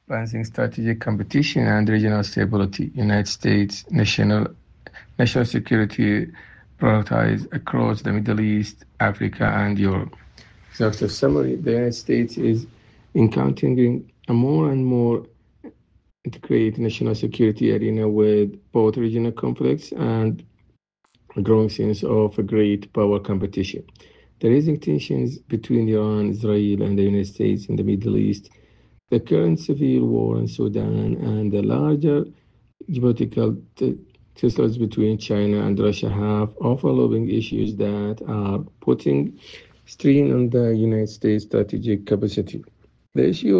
balancing strategic competition and regional stability. United States national security prioritize across the Middle East, Africa, and Europe. Executive summary: the United States is encountering a more and more integrated national security arena with both regional conflicts and a growing sense of a great power competition. The rising tensions between Iran, Israel, and the United States in the Middle East, the current civil war in Sudan, and the larger geopolitical tussles between China and Russia have overlapping issues that are putting strain on the United States strategic capacity. The issue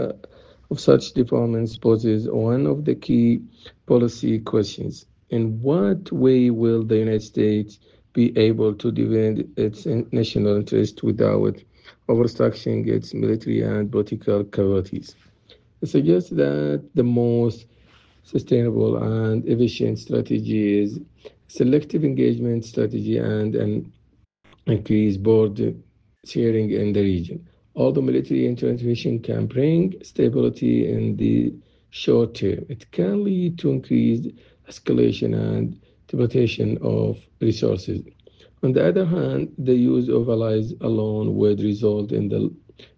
of such developments poses one of the key policy questions. In what way will the United States be able to defend its national interest without overstructuring its military and political capabilities? It suggests that the most sustainable and efficient strategy is selective engagement strategy and an increased border sharing in the region. Although military intervention can bring stability in the short term, it can lead to increased escalation and depletion of resources. On the other hand, the use of allies alone would result in the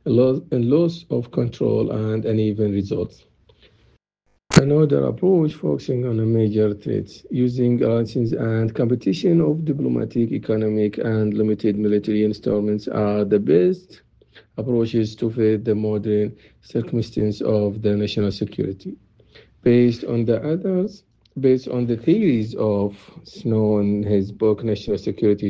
loss of control and uneven results. Another approach focusing on a major threats, using alliances and competition of diplomatic, economic, and limited military instruments are the best approaches to fit the modern circumstances of the national security. Based on the others, Based on the theories of Snow in his book National Security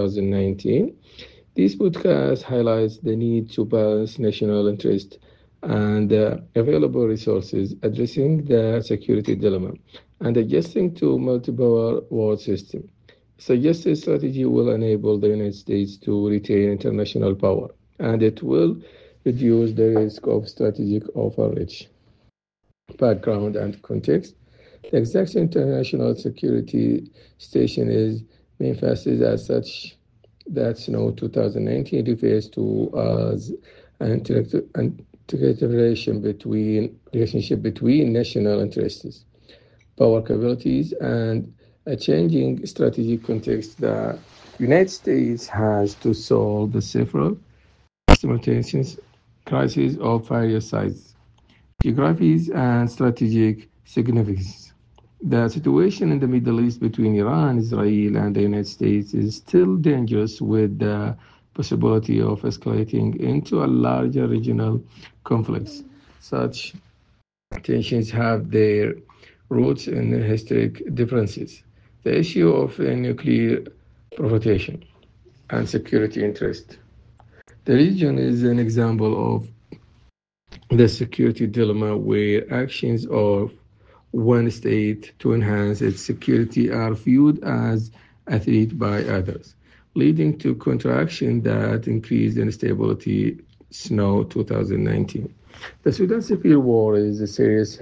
2019, this podcast highlights the need to balance national interest and available resources, addressing the security dilemma and adjusting to multi-power world system. Suggested strategy will enable the United States to retain international power, and it will reduce the risk of strategic overreach. Background and context. The exact international security station is manifested as such that Snow 2019 refers to as an integrated relationship between national interests, power capabilities, and a changing strategic context. The United States has to solve the several simultaneous crises of various sizes, geographies, and strategic significance. The situation in the Middle East between Iran, Israel, and the United States is still dangerous, with the possibility of escalating into a larger regional conflict. Such tensions have their roots in historic differences. The issue of nuclear proliferation and security interest. The region is an example of the security dilemma where actions of one state to enhance its security are viewed as a threat by others, leading to counteraction that increased instability. Snow 2019. The Sudan Civil War is a serious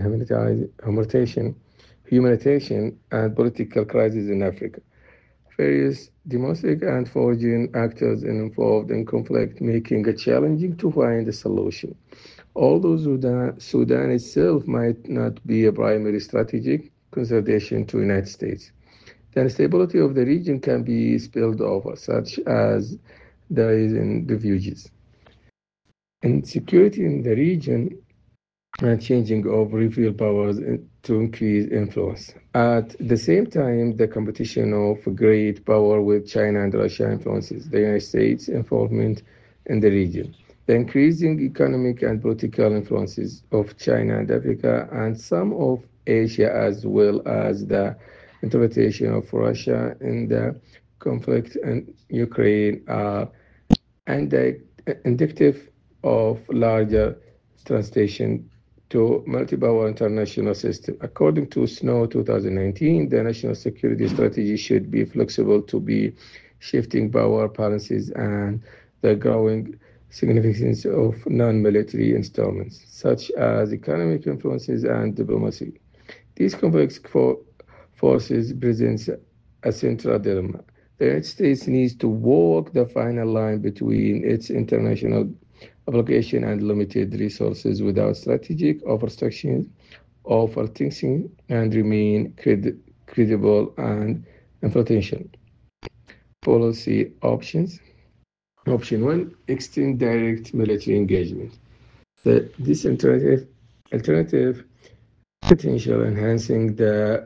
humanitarian and political crisis in Africa. Various domestic and foreign actors involved in conflict, making it challenging to find a solution. Although Sudan itself might not be a primary strategic consideration to the United States, the instability of the region can be spilled over, such as the rise in refugees. Insecurity in the region and changing of regional powers to increase influence. At the same time, the competition of great power with China and Russia influences the United States' involvement in the region. The increasing economic and political influences of China and Africa and some of Asia, as well as the interpretation of Russia in the conflict in Ukraine, are indicative of larger translation to multi-power international system. According to Snow 2019, the national security strategy should be flexible to be shifting power balances and the growing significance of non-military instruments, such as economic influences and diplomacy. These complex forces present a central dilemma. The United States needs to walk the final line between its international obligation and limited resources without strategic overthinking, and remain credible and influential. Policy options. Option one, extend direct military engagement. This alternative potential enhancing the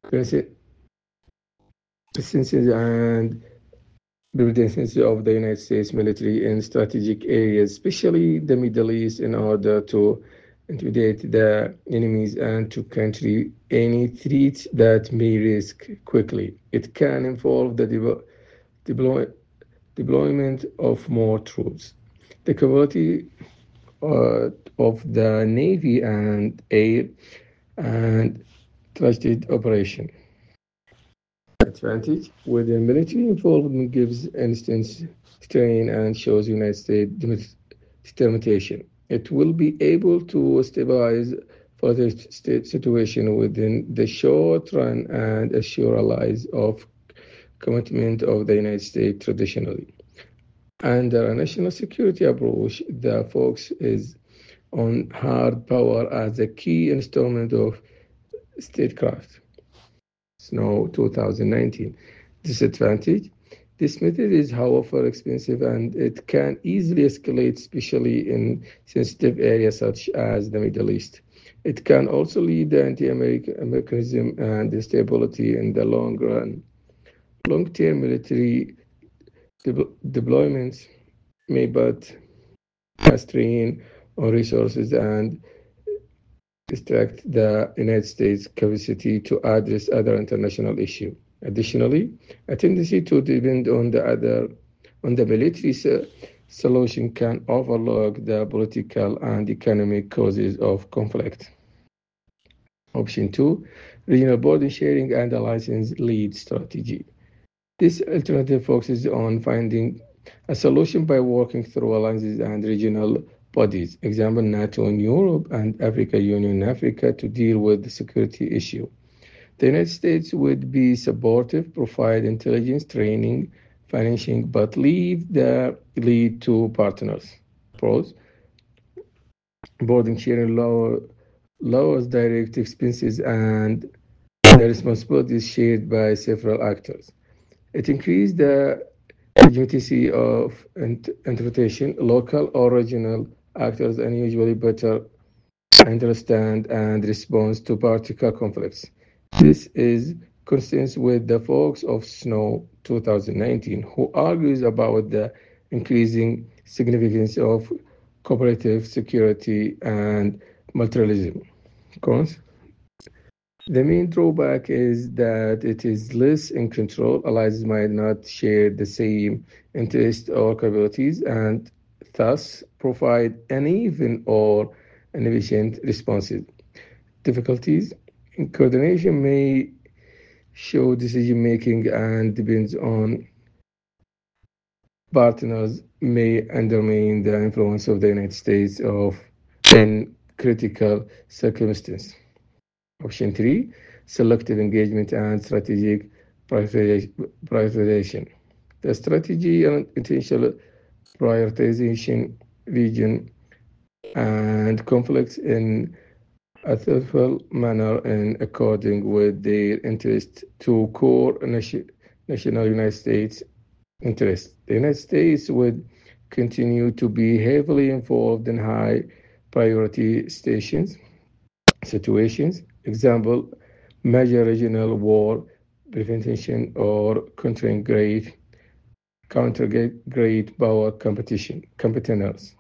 presence and presence of the United States military in strategic areas, especially the Middle East, in order to intimidate the enemies and to counter any threat that may risk quickly. It can involve the deploy, deployment of more troops, the capability of the Navy and air and trusted operation. Advantage within military involvement gives instant strain and shows United States determination. It will be able to stabilize further situation within the short run and assure allies of commitment of the United States traditionally. Under a national security approach, the focus is on hard power as a key instrument of statecraft. Snow 2019. Disadvantage. This method is, however, expensive and it can easily escalate, especially in sensitive areas such as the Middle East. It can also lead to anti-Americanism and instability in the long run. Long-term military deployments may put a strain on resources and distract the United States' capacity to address other international issues. Additionally, a tendency to depend on the military solution can overlook the political and economic causes of conflict. Option two, regional border sharing and alliance-led strategy. This alternative focuses on finding a solution by working through alliances and regional bodies, example NATO in Europe and Africa Union in Africa, to deal with the security issue. The United States would be supportive, provide intelligence, training, financing, but leave the lead to partners. Pros: border sharing lowers direct expenses and the responsibility is shared by several actors. It increased the legitimacy of interpretation. Local or regional actors are usually better understand and respond to particular conflicts. This is consistent with the focus of Snow 2019, who argues about the increasing significance of cooperative security and multilateralism. Cons. The main drawback is that it is less in control. Allies might not share the same interests or capabilities and thus provide uneven or inefficient responses. Difficulties in coordination may show decision making and depends on partners may undermine the influence of the United States in critical circumstances. Option three, selective engagement and strategic prioritization. The strategy and intentional prioritization region and conflicts in a thoughtful manner in according with their interest to core national United States interests. The United States would continue to be heavily involved in high priority situations. Example, major regional war prevention or counter great power competitors,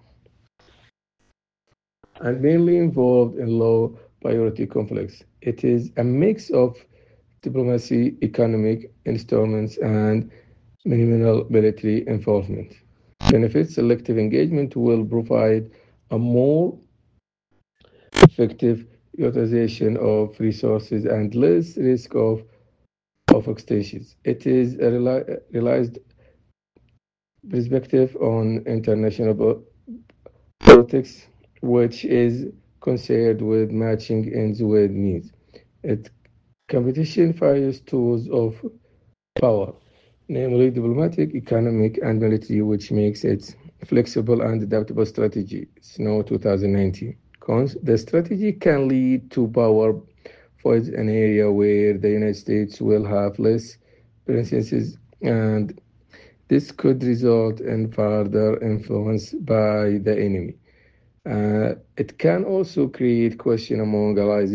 and mainly involved in low priority conflicts. It is a mix of diplomacy, economic instruments, and minimal military involvement. Benefits: selective engagement will provide a more effective utilization of resources and less risk of extensions. It is a realized perspective on international politics, which is concerned with matching ends with needs. It competition fires tools of power, namely diplomatic, economic, and military, which makes it flexible and adaptable strategy, SNO 2019. Cons: the strategy can lead to power voids, an area where the United States will have less presence, and this could result in further influence by the enemy. It can also create question among allies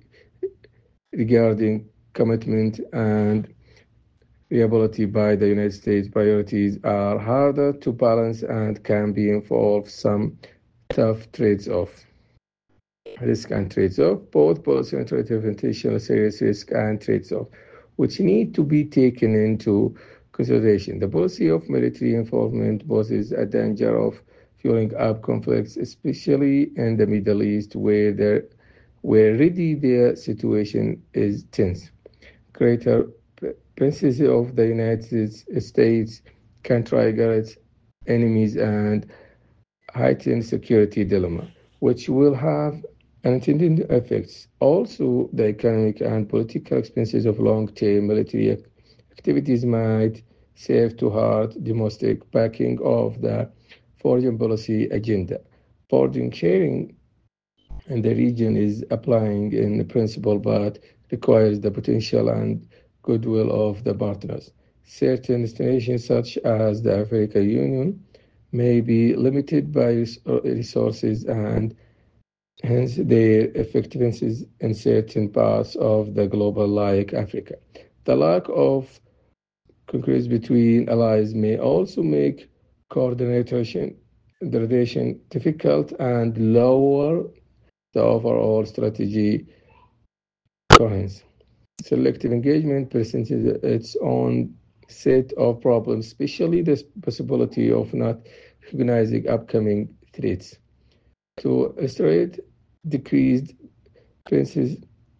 regarding commitment and reliability by the United States. Priorities are harder to balance and can be involve some tough trades-off. Risk and trades-off, both policy and intentional serious risk and trades-off, which need to be taken into consideration. The policy of military involvement poses a danger of fueling up conflicts, especially in the Middle East, where already the situation is tense. Greater presence of the United States can trigger its enemies and heighten security dilemma, which will have unintended effects. Also, the economic and political expenses of long-term military activities might serve to hurt domestic backing of the foreign policy agenda. Burden sharing in the region is applying in principle but requires the potential and goodwill of the partners. Certain destinations, such as the African Union, may be limited by resources and hence their effectiveness in certain parts of the global, like Africa. The lack of concurrence between allies may also make coordination difficult and lower the overall strategy coherence. Selective engagement presents its own set of problems, especially the possibility of not recognizing upcoming threats. To illustrate, decreased presence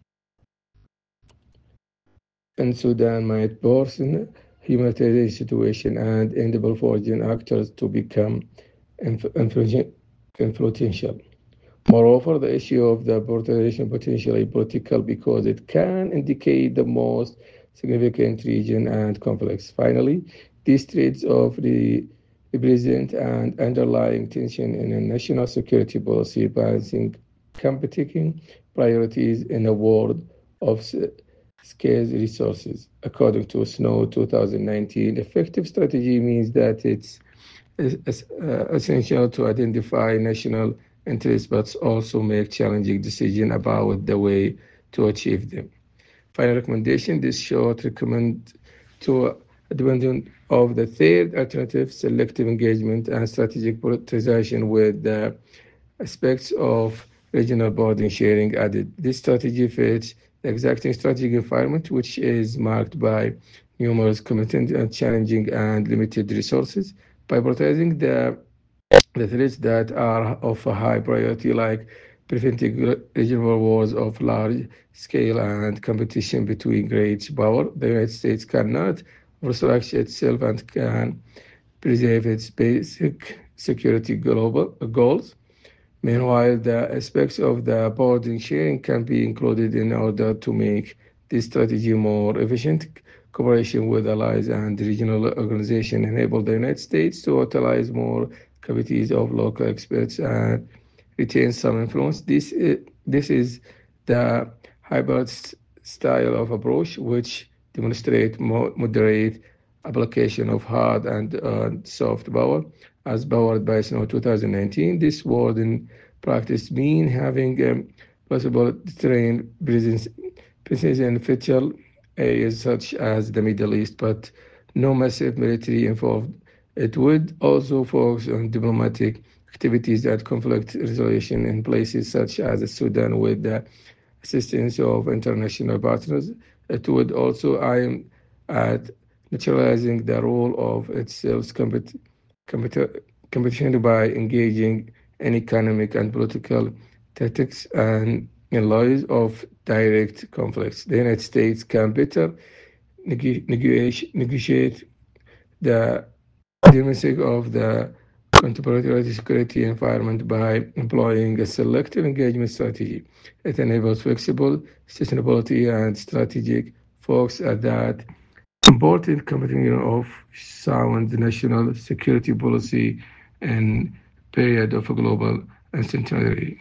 in Sudan might worsen humanitarian situation and enable foreign actors to become influential. Moreover, the issue of the polarization potentially political because it can indicate the most significant region and conflicts. Finally, these traits of the represent and underlying tension in a national security policy, balancing competing priorities in a world of scarce resources. According to SNO 2019, effective strategy means that it's essential to identify national interests, but also make challenging decisions about the way to achieve them. Final recommendation: this short recommend to abandon of the third alternative, selective engagement and strategic prioritization, with the aspects of regional burden sharing added. This strategy fits the exacting strategic environment, which is marked by numerous commitments and challenging and limited resources. By prioritizing the threats that are of a high priority, like preventing regional wars of large scale and competition between great power, the United States cannot restructure itself and can preserve its basic security global goals. Meanwhile, the aspects of the burden sharing can be included in order to make this strategy more efficient. Cooperation with allies and regional organizations enable the United States to utilize more committees of local experts and retain some influence. This is the hybrid style of approach, which demonstrates moderate application of hard and soft power, as powered by SNO 2019. This word in practice mean having possible terrain presence in vital areas such as the Middle East, but no massive military involved. It would also focus on diplomatic activities and conflict resolution in places such as Sudan with the assistance of international partners. It would also aim at neutralizing the role of itself competition by engaging in economic and political tactics and in lies of direct conflicts. The United States can better negotiate the dynamic of the contemporary security environment by employing a selective engagement strategy. It enables flexible sustainability and strategic focus at that important commitment of sound national security policy in period of a global uncertainty.